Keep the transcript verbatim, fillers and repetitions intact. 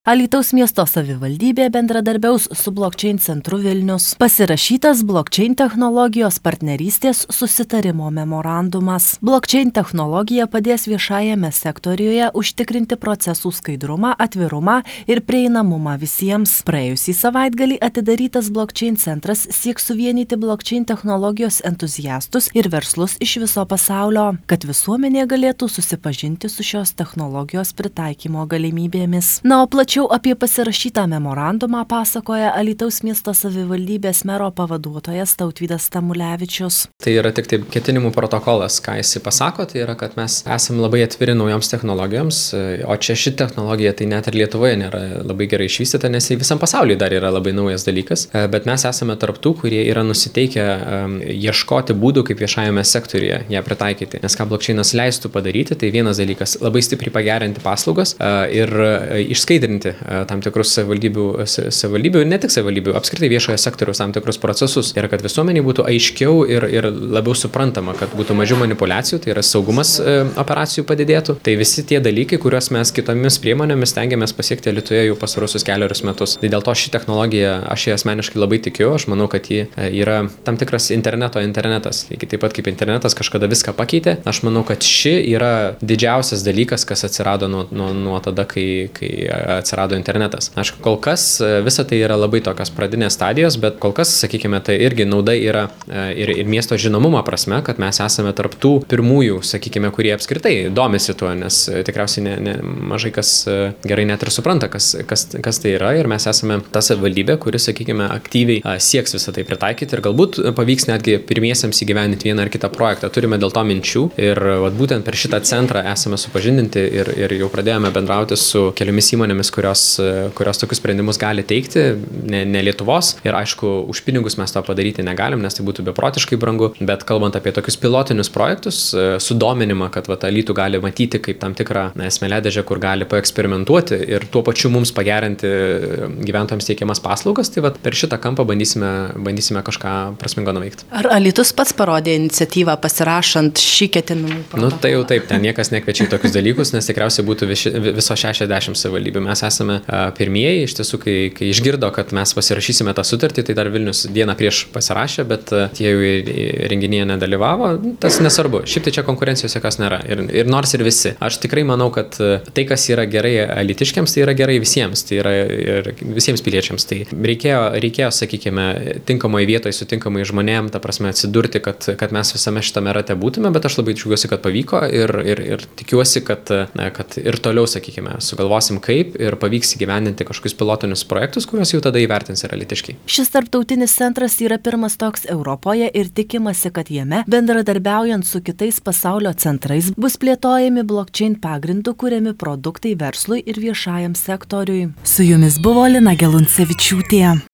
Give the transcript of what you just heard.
Alytaus miesto savivaldybė bendradarbiaus su Blockchain centru Vilnius. Pasirašytas Blockchain technologijos partnerystės susitarimo memorandumas. Blockchain technologija padės viešajame sektoriuje užtikrinti procesų skaidrumą, atvirumą ir prieinamumą visiems. Praėjusį savaitgalį atidarytas Blockchain centras sieks suvienyti Blockchain technologijos entuziastus ir verslus iš viso pasaulio, kad visuomenė galėtų susipažinti su šios technologijos pritaikymo galimybėmis. Na, o plačiau apie pasirašytą memorandumą pasakoja Alytaus miesto savivaldybės mero pavaduotojas Tautvydas Tamulevičius. Tai yra tik tai ketinimų protokolas, ką jis pasako, tai yra, kad mes esame labai atviri naujoms technologijoms, o čia ši technologija tai net ir Lietuvoje nėra labai gerai išvystyta, nes į visam pasaulyje dar yra labai naujas dalykas, bet mes esame tarptų, kurie yra nusiteikę um, ieškoti būdų, kaip viešajame sektoriuje ją pritaikyti. Nes ką blockchainas leistų padaryti, tai vienas dalykas - labai stipriai pagerinti paslaugas uh, ir uh, išskaidrinti tam tikrus savivaldybių, savivaldybių ir ne tik savivaldybių, apskritai viešojo sektoriaus tam tikrus procesus. Ir kad visuomeniai būtų aiškiau ir, ir labiau suprantama, kad būtų mažiau manipulacijų, tai yra saugumas e, operacijų padidėtų. Tai visi tie dalykai, kuriuos mes kitomis priemonėmis stengiamės pasiekti Alytuje jau pastaruosius keliarius metus. Tai dėl to ši technologija, aš ją asmeniškai labai tikiu, aš manau, kad ji yra tam tikras interneto internetas. Lygiai taip pat kaip internetas kažkada viską pakeitė, aš manau, kad ši yra didžiausias dalykas, kas atsirado nuo, nuo, nuo tada, kai, kai atsirado internetas. Aišku, kol kas visa tai yra labai tokios pradinės stadijos, bet kol kas, sakykime, tai irgi nauda yra ir, ir miesto žinomumo prasme, kad mes esame tarp tų pirmųjų, sakykime, kurie apskritai domisi tuo, nes tikriausiai ne, ne, mažai kas gerai net ir supranta, kas, kas, kas tai yra, ir mes esame ta savivaldybė, kuri, sakykime, aktyviai sieks visą tai pritaikyti ir galbūt pavyks netgi pirmiesiems įgyvendinti vieną ar kitą projektą. Turime dėl to minčių ir vat, būtent per šitą centrą esame supažindinti ir, ir jau pradėjome bendrauti su keliomis įmonėmis, kurios, kurios tokius sprendimus gali teikti, ne, ne Lietuvos. Ir aišku, už pinigus mes to padaryti negalim, nes tai būtų beprotiškai brangu. Bet kalbant apie tokius pilotinius projektus, sudominimą, kad va, Alytų gali matyti kaip tam tikrą smėliadėžę, kur gali paeksperimentuoti ir tuo pačiu mums pagerinti gyventojams teikiamas paslaugas, tai va, per šitą kampą bandysime, bandysime kažką prasmingo nuveikti. Ar Alytus pats parodė iniciatyvą pasirašant šį ketinimų protokolą? Nu, tai jau taip, ten niekas nekviečia į tokius dalykus, nes tikriausiai būtų viši, viso šešiasdešimt savivaldybių. Mes esame a, pirmieji, iš tiesų, kai, kai išgirdo, kad mes pasirašysime tą sutartį, tai dar Vilnius dieną prieš pasirašė, bet a, tie jau renginyje nedalyvavo, tas nesvarbu. Šiaip tai čia konkurencijos jokios nėra. Ir, ir nors ir visi. Aš tikrai manau, kad tai, kas yra gerai alytiškiams, tai yra gerai visiems, tai yra ir visiems piliečiams. Tai reikėjo, reikėjo sakykime, tinkamoje vietoje su tinkamai žmonėm, ta prasme, atsidurti, kad, kad mes visame šitame rate būtume, bet aš labai džiaugiuosi, kad pavyko ir, ir, ir tikiuosi, kad, kad ir toliau, sakykime, sugalvosim kaip ir pavyks įgyvendinti kažkokius pilotinius projektus, kuriuos jau tada įvertins ir alytiškiai. Šis tarptautinis centras yra pirmas toks Europoje ir tikimasi, kad jame, bendradarbiaujant su kitais pasaulio centrais, bus plėtojami blockchain pagrindų kuriami produktai verslui ir viešajam sektoriui. Su jumis buvo Lina Geluncevičiūtė.